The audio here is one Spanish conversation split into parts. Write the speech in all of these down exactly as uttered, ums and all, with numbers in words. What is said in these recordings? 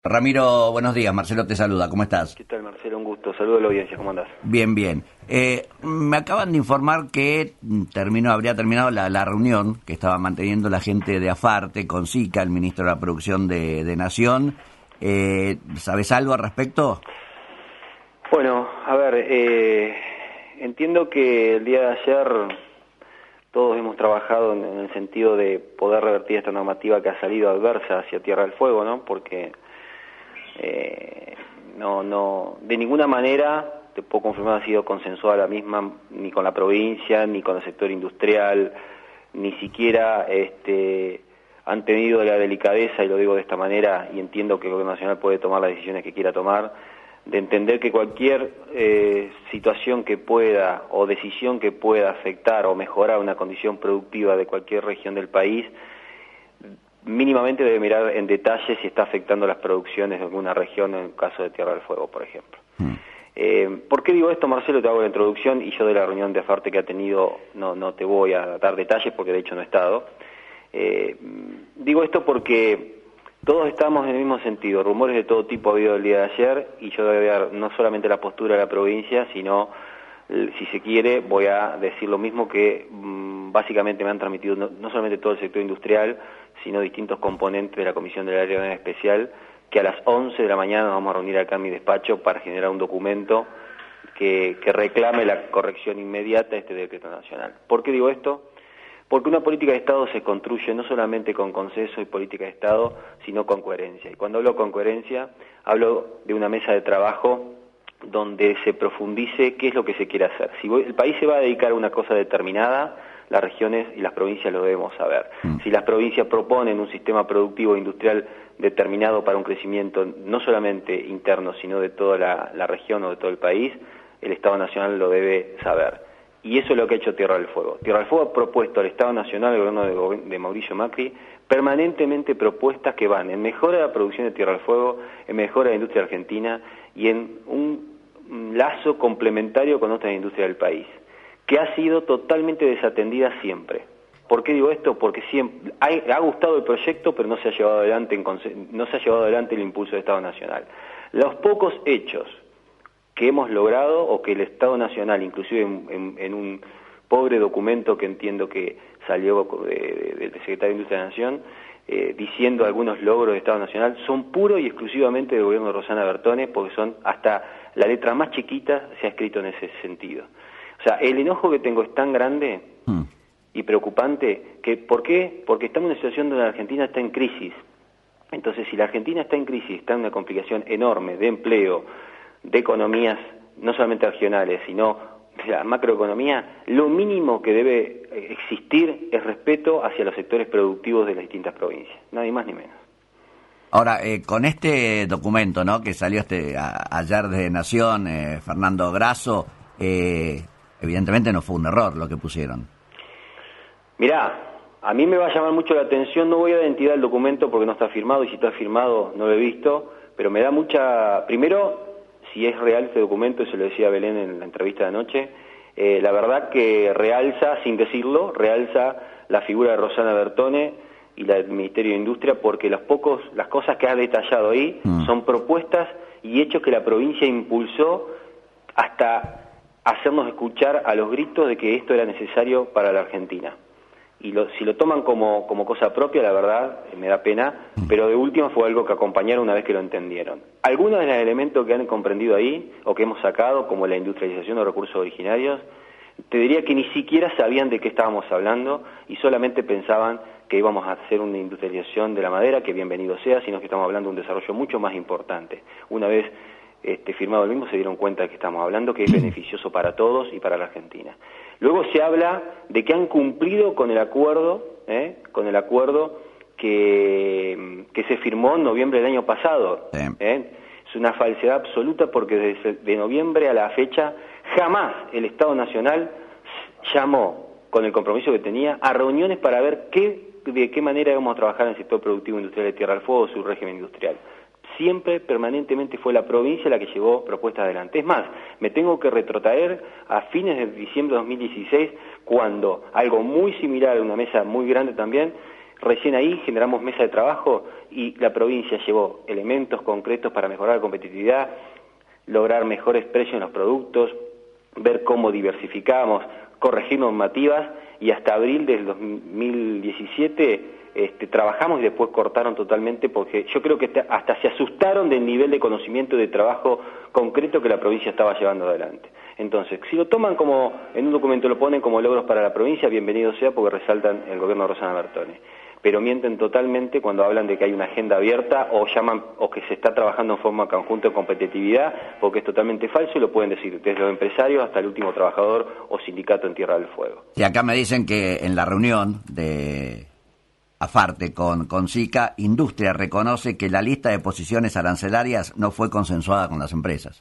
Ramiro, buenos días. Marcelo te saluda. ¿Cómo estás? ¿Qué tal, Marcelo? Un gusto. Saludo a la audiencia. ¿Cómo andás? Bien, bien. Eh, me acaban de informar que terminó, habría terminado la, la reunión que estaba manteniendo la gente de Afarte con Sica, el ministro de la Producción de, de Nación. Eh, ¿Sabes algo al respecto? Bueno, a ver, eh, entiendo que el día de ayer todos hemos trabajado en, en el sentido de poder revertir esta normativa que ha salido adversa hacia Tierra del Fuego, ¿no? Porque eh, no, no, de ninguna manera te puedo confirmar ha sido consensuada la misma ni con la provincia, ni con el sector industrial, ni siquiera este, han tenido la delicadeza, y lo digo de esta manera, y entiendo que el Gobierno Nacional puede tomar las decisiones que quiera tomar, de entender que cualquier eh, situación que pueda o decisión que pueda afectar o mejorar una condición productiva de cualquier región del país, mínimamente debe mirar en detalle si está afectando las producciones de alguna región, en el caso de Tierra del Fuego, por ejemplo. Mm. Eh, ¿Por qué digo esto, Marcelo? Te hago la introducción, y yo de la reunión de Afarte que ha tenido no, no te voy a dar detalles porque de hecho no he estado. Eh, digo esto porque todos estamos en el mismo sentido, rumores de todo tipo ha habido el día de ayer, y yo voy a dar no solamente la postura de la provincia, sino, si se quiere, voy a decir lo mismo que mmm, básicamente me han transmitido no, no solamente todo el sector industrial, sino distintos componentes de la Comisión del Área Especial, que a las once de la mañana nos vamos a reunir acá en mi despacho para generar un documento que, que reclame la corrección inmediata de este decreto nacional. ¿Por qué digo esto? Porque una política de Estado se construye no solamente con consenso y política de Estado, sino con coherencia. Y cuando hablo con coherencia, hablo de una mesa de trabajo donde se profundice qué es lo que se quiere hacer. Si el país se va a dedicar a una cosa determinada, las regiones y las provincias lo debemos saber. Si las provincias proponen un sistema productivo e industrial determinado para un crecimiento no solamente interno, sino de toda la, la región o de todo el país, el Estado Nacional lo debe saber. Y eso es lo que ha hecho Tierra del Fuego. Tierra del Fuego ha propuesto al Estado Nacional, al gobierno de, de Mauricio Macri, permanentemente propuestas que van en mejora de la producción de Tierra del Fuego, en mejora de la industria argentina y en un, un lazo complementario con otras industrias del país, que ha sido totalmente desatendida siempre. ¿Por qué digo esto? Porque siempre ha, ha gustado el proyecto, pero no se ha llevado adelante en, no se ha llevado adelante el impulso del Estado Nacional. Los pocos hechos que hemos logrado, o que el Estado Nacional, inclusive en, en, en un pobre documento que entiendo que salió de, de, del Secretario de Industria de la Nación, eh, diciendo algunos logros del Estado Nacional, son puros y exclusivamente del gobierno de Rosana Bertone, porque son hasta la letra más chiquita se ha escrito en ese sentido. O sea, el enojo que tengo es tan grande mm. y preocupante, que ¿por qué? Porque estamos en una situación donde la Argentina está en crisis. Entonces, si la Argentina está en crisis, está en una complicación enorme de empleo, de economías no solamente regionales, sino de la macroeconomía, lo mínimo que debe existir es respeto hacia los sectores productivos de las distintas provincias, nadie más ni menos. Ahora, eh, con este documento, ¿no?, que salió este a, ayer de Nación, eh, Fernando Grasso, eh, evidentemente no fue un error lo que pusieron. Mirá, a mí me va a llamar mucho la atención, no voy a dar identidad del documento porque no está firmado, y si está firmado no lo he visto, pero me da mucha... Primero, si es real este documento, se lo decía Belén en la entrevista de anoche, eh, la verdad que realza, sin decirlo, realza la figura de Rosana Bertone y la del Ministerio de Industria, porque los pocos, las cosas que ha detallado ahí mm. son propuestas y hechos que la provincia impulsó hasta hacernos escuchar a los gritos de que esto era necesario para la Argentina. Y lo, si lo toman como, como cosa propia, la verdad, me da pena, pero de última fue algo que acompañaron una vez que lo entendieron. Algunos de los elementos que han comprendido ahí, o que hemos sacado, como la industrialización de recursos originarios, te diría que ni siquiera sabían de qué estábamos hablando y solamente pensaban que íbamos a hacer una industrialización de la madera, que bienvenido sea, sino que estamos hablando de un desarrollo mucho más importante. Una vez este, firmado el mismo, se dieron cuenta de que estamos hablando, que es beneficioso para todos y para la Argentina. Luego se habla de que han cumplido con el acuerdo, ¿eh? con el acuerdo que, que se firmó en noviembre del año pasado. ¿eh? Es una falsedad absoluta, porque desde de noviembre a la fecha jamás el Estado Nacional llamó, con el compromiso que tenía, a reuniones para ver qué, de qué manera íbamos a trabajar en el sector productivo industrial de Tierra del Fuego, su régimen industrial. Siempre, permanentemente, fue la provincia la que llevó propuestas adelante. Es más, me tengo que retrotraer a fines de diciembre de dos mil dieciséis, cuando algo muy similar, una mesa muy grande también, recién ahí generamos mesa de trabajo y la provincia llevó elementos concretos para mejorar la competitividad, lograr mejores precios en los productos, ver cómo diversificamos, corregir normativas, y hasta abril del dos mil diecisiete este, trabajamos y después cortaron totalmente, porque yo creo que hasta se asustaron del nivel de conocimiento y de trabajo concreto que la provincia estaba llevando adelante. Entonces, si lo toman como, en un documento lo ponen como logros para la provincia, bienvenido sea, porque resaltan el gobierno de Rosana Bertone. Pero mienten totalmente cuando hablan de que hay una agenda abierta o llaman o que se está trabajando en forma conjunta en competitividad, porque es totalmente falso y lo pueden decir desde los empresarios hasta el último trabajador o sindicato en Tierra del Fuego. Y acá me dicen que en la reunión de AFARTE con, con SICA, Industria reconoce que la lista de posiciones arancelarias no fue consensuada con las empresas.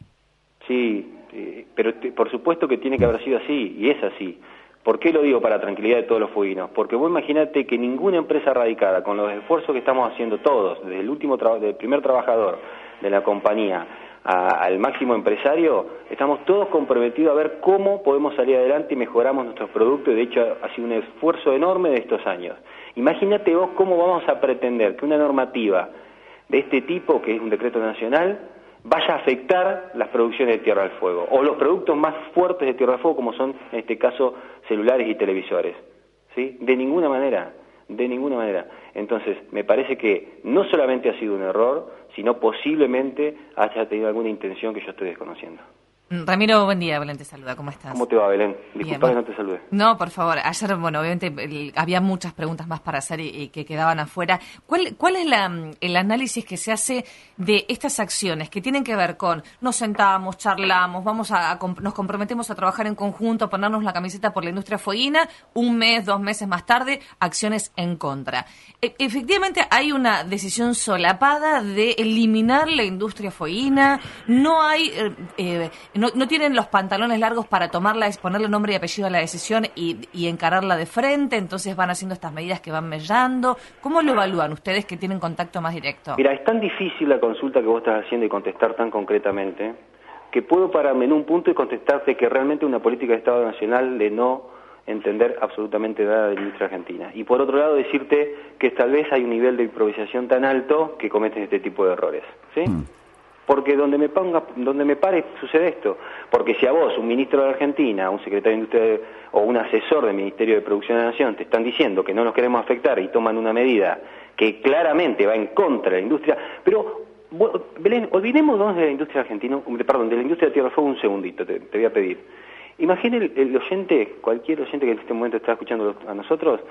Sí, eh, pero t- por supuesto que tiene que haber sido así, y es así. ¿Por qué lo digo para la tranquilidad de todos los fueguinos? Porque vos imaginate que ninguna empresa radicada, con los esfuerzos que estamos haciendo todos, desde el último tra- del primer trabajador de la compañía a, al máximo empresario, estamos todos comprometidos a ver cómo podemos salir adelante y mejoramos nuestros productos, y de hecho ha sido un esfuerzo enorme de estos años. Imagínate vos cómo vamos a pretender que una normativa de este tipo, que es un decreto nacional, vaya a afectar las producciones de Tierra del Fuego, o los productos más fuertes de Tierra del Fuego, como son, en este caso, celulares y televisores. ¿Sí? De ninguna manera, de ninguna manera. Entonces, me parece que no solamente ha sido un error, sino posiblemente haya tenido alguna intención que yo estoy desconociendo. Ramiro, buen día, Belén te saluda, ¿cómo estás? ¿Cómo te va, Belén? Disculpa que no te saludé. No, por favor, ayer, bueno, obviamente el, había muchas preguntas más para hacer y, y que quedaban afuera. ¿Cuál, cuál es la, el análisis que se hace de estas acciones que tienen que ver con nos sentamos, charlamos, vamos a, a nos comprometemos a trabajar en conjunto, a ponernos la camiseta por la industria fueguina, un mes, dos meses más tarde, acciones en contra? E, efectivamente hay una decisión solapada de eliminar la industria fueguina, no hay... Eh, eh, No, no tienen los pantalones largos para tomarla, ponerle nombre y apellido a la decisión y, y encararla de frente, entonces van haciendo estas medidas que van mellando. ¿Cómo lo evalúan ustedes que tienen contacto más directo? Mira, es tan difícil la consulta que vos estás haciendo y contestar tan concretamente, que puedo pararme en un punto y contestarte que realmente una política de Estado Nacional de no entender absolutamente nada de la industria argentina. Y por otro lado decirte que tal vez hay un nivel de improvisación tan alto que cometen este tipo de errores, ¿sí? Mm. Porque donde me ponga, donde me pare sucede esto. Porque si a vos, un ministro de Argentina, un secretario de Industria o un asesor del Ministerio de Producción de la Nación te están diciendo que no nos queremos afectar y toman una medida que claramente va en contra de la industria, pero Belén, olvidémonos de la industria argentina, perdón, de la industria de Tierra del Fuego un segundito, te, te voy a pedir. Imagine el, el oyente, cualquier oyente que en este momento está escuchando a nosotros,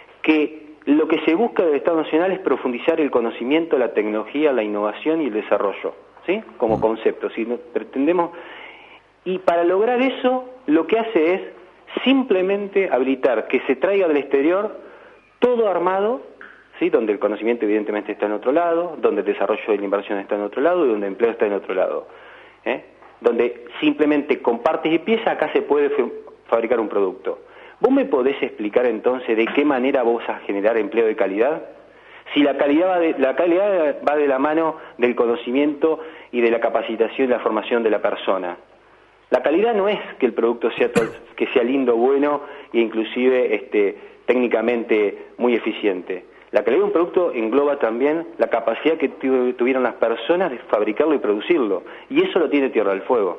que lo que se busca del Estado Nacional es profundizar el conocimiento, la tecnología, la innovación y el desarrollo, ¿sí? Como concepto, si no pretendemos, y para lograr eso lo que hace es simplemente habilitar que se traiga del exterior todo armado, ¿sí? Donde el conocimiento evidentemente está en otro lado, donde el desarrollo de la inversión está en otro lado y donde el empleo está en otro lado, ¿eh? Donde simplemente con partes y piezas acá se puede fabricar un producto. ¿Vos me podés explicar entonces de qué manera vos vas a generar empleo de calidad? Si la calidad va de, la calidad va de la mano del conocimiento y de la capacitación y la formación de la persona. La calidad no es que el producto sea que sea lindo, bueno e inclusive este, técnicamente muy eficiente. La calidad de un producto engloba también la capacidad que tu, tuvieron las personas de fabricarlo y producirlo. Y eso lo tiene Tierra del Fuego.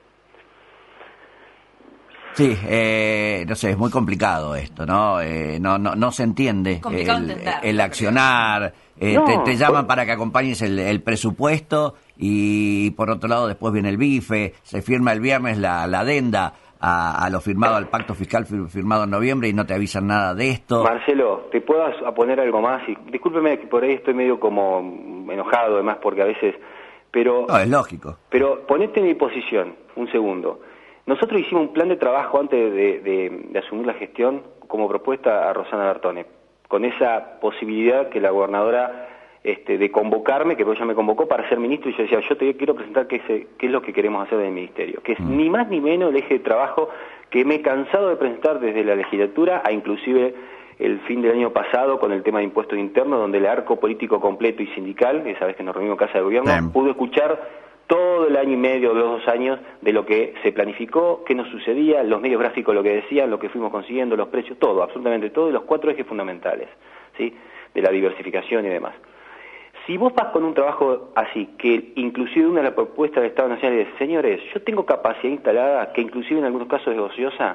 Sí, eh, no sé, es muy complicado esto, ¿no? Eh, no, no, no se entiende el, el accionar, eh, no, te, te llaman para que acompañes el, el presupuesto y por otro lado después viene el bife, se firma el viernes la, la adenda a, a lo firmado, al pacto fiscal firmado en noviembre y no te avisan nada de esto. Marcelo, ¿te puedo a poner algo más? Y discúlpeme que por ahí estoy medio como enojado además porque a veces... pero No, es lógico. Pero ponete en mi posición, un segundo. Nosotros hicimos un plan de trabajo antes de, de, de asumir la gestión como propuesta a Rosana Bertone, con esa posibilidad que la gobernadora este, de convocarme, que ella me convocó para ser ministro, y yo decía, yo te quiero presentar qué es, qué es lo que queremos hacer del ministerio, que es mm. ni más ni menos el eje de trabajo que me he cansado de presentar desde la legislatura a inclusive el fin del año pasado con el tema de impuestos internos, donde el arco político completo y sindical, esa vez que nos reunimos en Casa de Gobierno, Bien. pudo escuchar todo el año y medio, los dos años, de lo que se planificó, qué nos sucedía, los medios gráficos lo que decían, lo que fuimos consiguiendo, los precios, todo, absolutamente todo, y los cuatro ejes fundamentales, ¿sí? De la diversificación y demás. Si vos vas con un trabajo así, que inclusive una de las propuestas del Estado Nacional es, señores, yo tengo capacidad instalada que inclusive en algunos casos es ociosa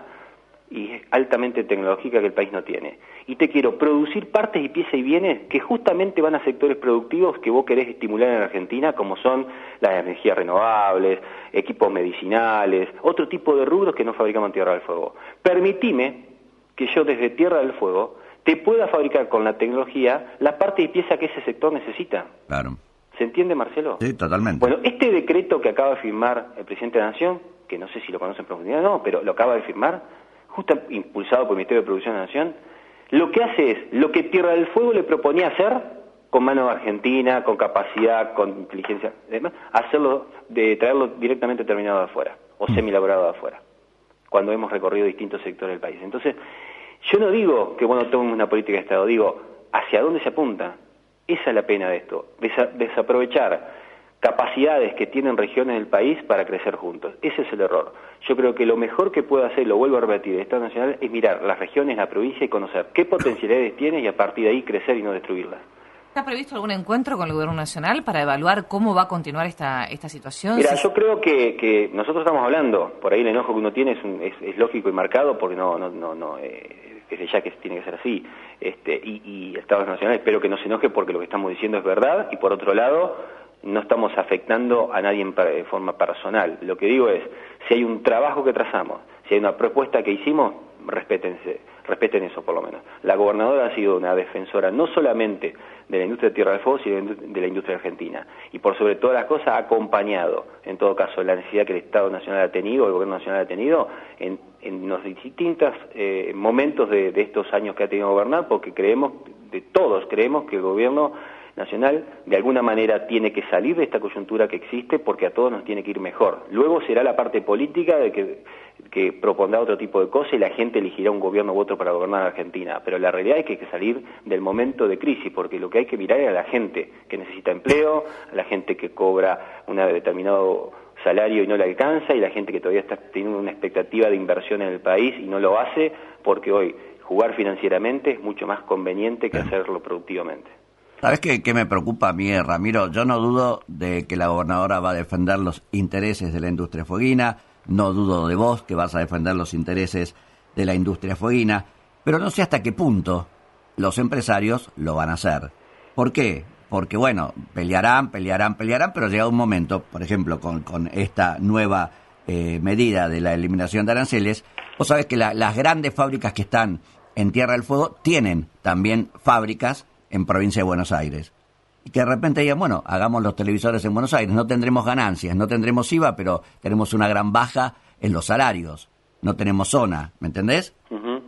y es altamente tecnológica que el país no tiene. Y te quiero producir partes y piezas y bienes que justamente van a sectores productivos que vos querés estimular en Argentina, como son las energías renovables, equipos medicinales, otro tipo de rubros que no fabricamos en Tierra del Fuego. Permitime que yo desde Tierra del Fuego te pueda fabricar con la tecnología la parte y pieza que ese sector necesita. Claro. ¿Se entiende, Marcelo? Sí, totalmente. Bueno, este decreto que acaba de firmar el presidente de la Nación, que no sé si lo conocen en profundidad o no, pero lo acaba de firmar, justo impulsado por el Ministerio de Producción de la Nación, lo que hace es lo que Tierra del Fuego le proponía hacer con mano argentina, con capacidad, con inteligencia, demás, hacerlo, de traerlo directamente terminado de afuera, o semi-elaborado de afuera, cuando hemos recorrido distintos sectores del país. Entonces, yo no digo que bueno tomemos una política de Estado, digo, ¿hacia dónde se apunta? Esa es la pena de esto, desa- desaprovechar capacidades que tienen regiones del país para crecer juntos. Ese es el error. Yo creo que lo mejor que puede hacer, lo vuelvo a repetir, el Estado Nacional es mirar las regiones, la provincia y conocer qué potencialidades tiene y a partir de ahí crecer y no destruirlas. ¿Está previsto algún encuentro con el Gobierno Nacional para evaluar cómo va a continuar esta esta situación? Mira, Si... yo creo que, que nosotros estamos hablando, por ahí el enojo que uno tiene es, un, es, es lógico y marcado porque no, no, no, no eh, desde ya que tiene que ser así. Este, y, y el Estado Nacional espero que no se enoje porque lo que estamos diciendo es verdad y por otro lado no estamos afectando a nadie en, en forma personal. Lo que digo es, si hay un trabajo que trazamos, si hay una propuesta que hicimos, respétense, respeten eso por lo menos. La gobernadora ha sido una defensora no solamente de la industria de Tierra del Fuego, sino de la industria argentina. Y por sobre todas las cosas ha acompañado, en todo caso, la necesidad que el Estado Nacional ha tenido, el Gobierno Nacional ha tenido, en, en los distintos eh, momentos de, de estos años que ha tenido que gobernar, porque creemos, de todos creemos que el Gobierno Nacional de alguna manera tiene que salir de esta coyuntura que existe porque a todos nos tiene que ir mejor. Luego será la parte política de que, que propondrá otro tipo de cosas y la gente elegirá un gobierno u otro para gobernar Argentina. Pero la realidad es que hay que salir del momento de crisis porque lo que hay que mirar es a la gente que necesita empleo, a la gente que cobra un determinado salario y no le alcanza y la gente que todavía está teniendo una expectativa de inversión en el país y no lo hace porque hoy jugar financieramente es mucho más conveniente que hacerlo productivamente. ¿Sabes qué, qué me preocupa a mí, Ramiro? Yo no dudo de que la gobernadora va a defender los intereses de la industria fueguina, no dudo de vos que vas a defender los intereses de la industria fueguina, pero no sé hasta qué punto los empresarios lo van a hacer. ¿Por qué? Porque, bueno, pelearán, pelearán, pelearán, pero llega un momento, por ejemplo, con, con esta nueva eh, medida de la eliminación de aranceles, vos sabés que la, las grandes fábricas que están en Tierra del Fuego tienen también fábricas en provincia de Buenos Aires. Y que de repente digan, bueno, hagamos los televisores en Buenos Aires, no tendremos ganancias, no tendremos I V A, pero tenemos una gran baja en los salarios, no tenemos zona, ¿me entendés? Uh-huh.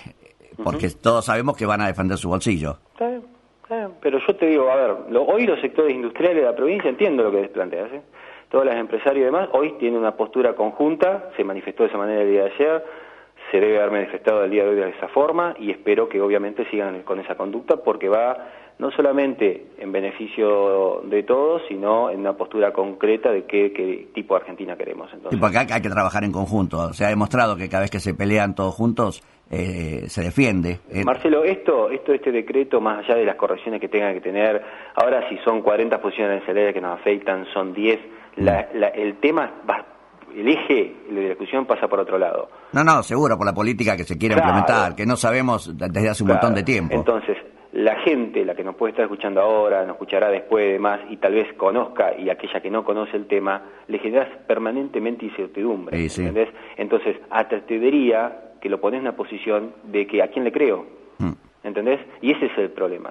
Porque uh-huh. todos sabemos que van a defender su bolsillo. Está bien, está bien. Pero yo te digo, a ver, lo, hoy los sectores industriales de la provincia, entiendo lo que planteas, ¿eh? Todas las empresarios y demás, hoy tienen una postura conjunta, se manifestó de esa manera el día de ayer, se debe haber manifestado el día de hoy de esa forma y espero que obviamente sigan con esa conducta porque va no solamente en beneficio de todos, sino en una postura concreta de qué, qué tipo de Argentina queremos. Entonces, sí, porque hay, hay que trabajar en conjunto. Se ha demostrado que cada vez que se pelean todos juntos eh, se defiende. Eh. Marcelo, esto, esto, este decreto, más allá de las correcciones que tengan que tener, ahora si son cuarenta posiciones de salario que nos afectan, son diez, la, la, el tema va... el eje de la discusión pasa por otro lado. No, no, seguro, por la política que se quiere claro. implementar, que no sabemos desde hace un claro. montón de tiempo. Entonces, la gente, la que nos puede estar escuchando ahora, nos escuchará después de más, y tal vez conozca, y aquella que no conoce el tema, le generas permanentemente incertidumbre, sí, sí. ¿entendés? Entonces, hasta te diría que lo pones en una posición de que a quién le creo, mm. ¿entendés? Y ese es el problema.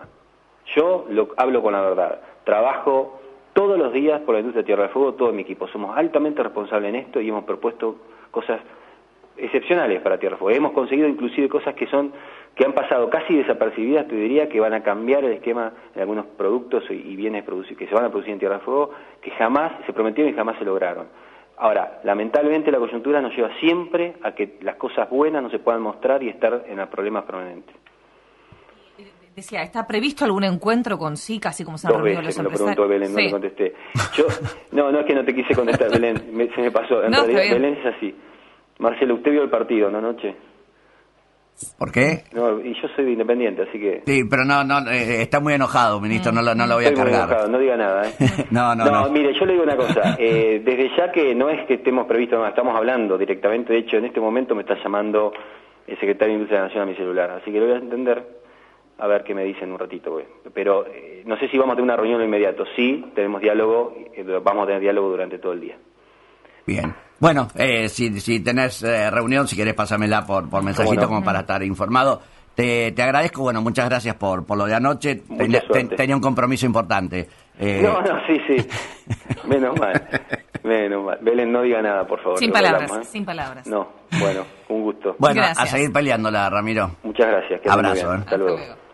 Yo lo hablo con la verdad, trabajo todos los días por la industria de Tierra del Fuego, todo mi equipo. Somos altamente responsables en esto y hemos propuesto cosas excepcionales para Tierra del Fuego. Hemos conseguido inclusive cosas que son que han pasado casi desapercibidas, te diría, que van a cambiar el esquema de algunos productos y bienes que se van a producir en Tierra del Fuego, que jamás se prometieron y jamás se lograron. Ahora, lamentablemente la coyuntura nos lleva siempre a que las cosas buenas no se puedan mostrar y estar en los problemas permanentes. Decía, ¿está previsto algún encuentro con SICA, así como se han reunido los empresarios? Dos veces me lo preguntó Belén, sí. no le contesté. Yo, no, no es que no te quise contestar, Belén, me, se me pasó. En no, realidad, Belén es así. Marcelo, usted vio el partido, ¿no, anoche? ¿Por qué? No, y yo soy independiente, así que... Sí, pero no, no, eh, está muy enojado, ministro, no lo, no lo voy a Estoy muy cargar. enojado, no diga nada, ¿eh? no, no, no, no. mire, yo le digo una cosa, eh, desde ya que no es que estemos previstos, no, estamos hablando directamente, de hecho en este momento me está llamando el secretario de Industria de la Nación a mi celular, así que lo voy a entender, a ver qué me dicen un ratito, güey. Pero eh, no sé si vamos a tener una reunión de inmediato, sí, tenemos diálogo, eh, vamos a tener diálogo durante todo el día. Bien. Bueno, eh, si, si tenés eh, reunión, si querés pásamela por, por mensajito no? como para estar informado. Te, te agradezco, bueno, muchas gracias por, por lo de anoche. Tenía, ten, tenía un compromiso importante. Eh... No, no, sí, sí. Menos mal. Menos mal. Belén, no diga nada, por favor. Sin palabras, hablamos, ¿eh? sin palabras. No, bueno, un gusto. Bueno, gracias. A seguir peleándola, Ramiro. Muchas gracias. Que Abrazo. Hasta luego. Hasta luego.